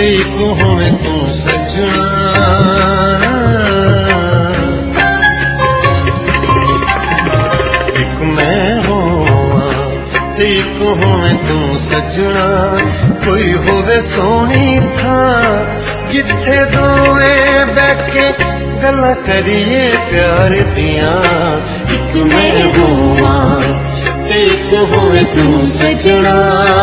एक होवे तू सजना, एक मैं होवा ते एक होवे तू सजना। कोई होवे सोनी था जिथे दोवें बैठे गल्लां करिए प्यार दियां। एक मैं होवा ते एक होवे तू सजना।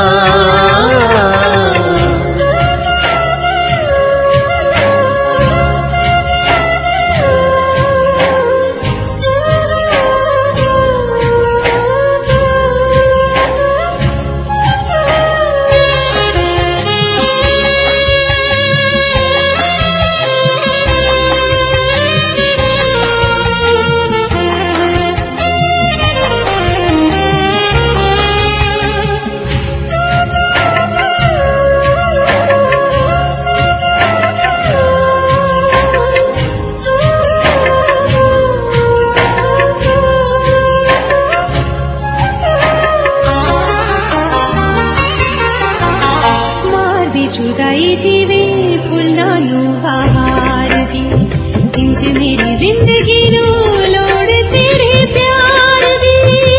जुदाई जीवे फुल्लां नू बहार दी, इंज मेरी जिंदगी नू लोड़ तेरे प्यार दी।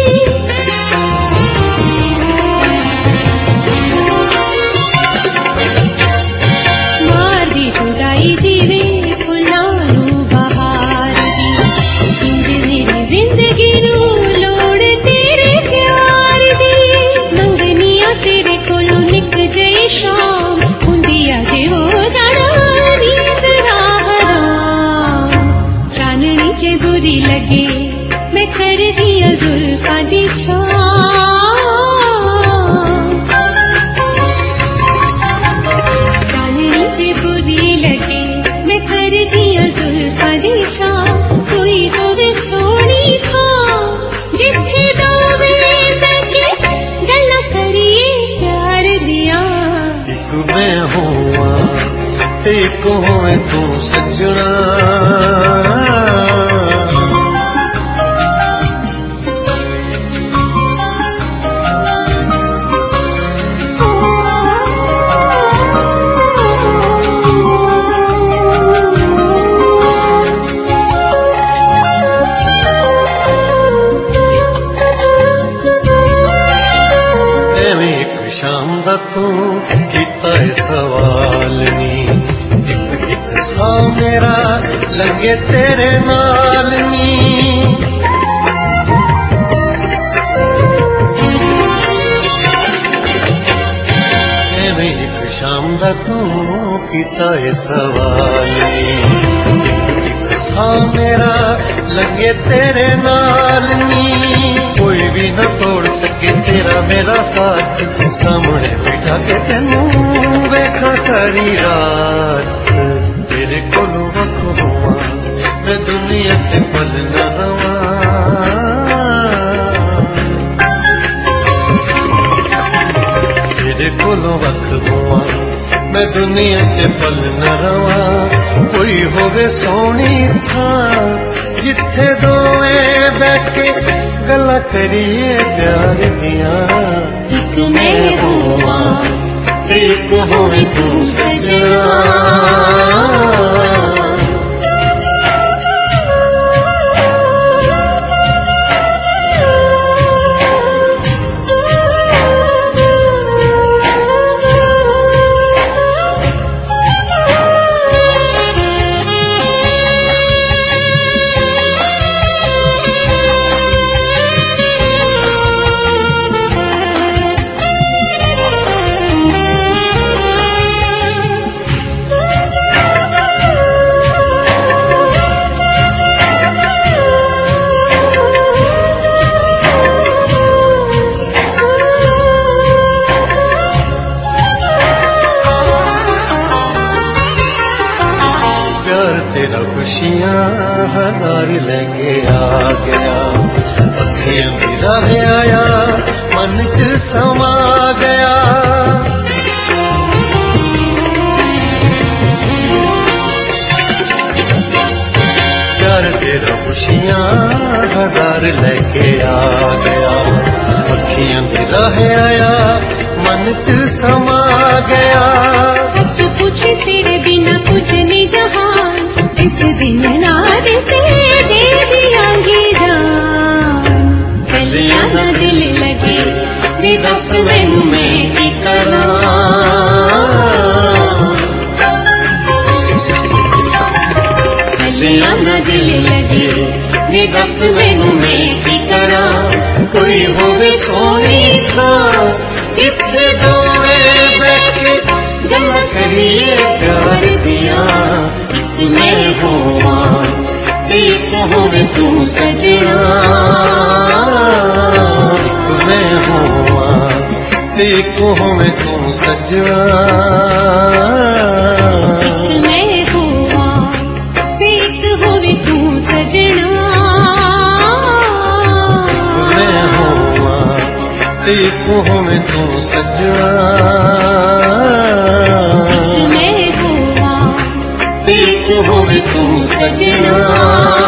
मार दी जुदाई जीवे फुल्लां नू बहार दी, इंज मेरी जिंदगी नू लोड़ तेरे प्यार दी। मंगनिया तेरे कोलों निक जई शाम बुरी लगे मैं कर दिया जुल्फां दी छांव। चांदनी जे बुरी लगे मैं कर दिया जुल्फां दी छांव। कोई होवे सोनी था जिथे दोवें बैठे गल्लां करिए प्यार दियां। एक मैं होवा ते एक होवे तू सजना। शाम दा तू कीता सवाल नी, एक एक सा मेरा लगे तेरे नाल नी। एवें एक शाम दा तू कीता सवाल नी, एक एक सा मेरा लगे तेरे नाल नी। कोई भी न तोड़ सके तेरा मेरा साथ, सामने बैठा के तेनू वेखा सारी रात। तेरे कोलों वख होवा मैं दुनिया ते पल न रवां। तेरे कोलों वख होवा मैं दुनिया ते पल न रवां। कोई होवे सोनी था जिथे दोवें बैठे गल्लां करिए प्यार दियां। एक मैं होवा ते एक होवे तू सजना। तेरा खुशियां हजार लेके आ गया, अखियां मेरा आया मन च समा गया। प्यार तेरा खुशियां हजार लेके आ गया, अखियां मेरा आया मन च समा गया। सच पूछे तेरे बिना कुछ नहीं जहान, जिस दिन नाद से दे दियांगी जान। गलियां ना दिल लगे वे दस मैनू मैं की करा, गलियां ना दिल लगे वे दस मैनू मैं की करा। कोई होवे सोनी था जिथे दोवे बैठे गल्लां करिए प्यार दिया। एक मैं होवा ते एक होवे तू सजना, एक मैं होवा ते एक होवे तू सजना, एक मैं होवा ते एक होवे तू सजना। एक होवे तू सजना, मैं होवा एक होवे तू सजना।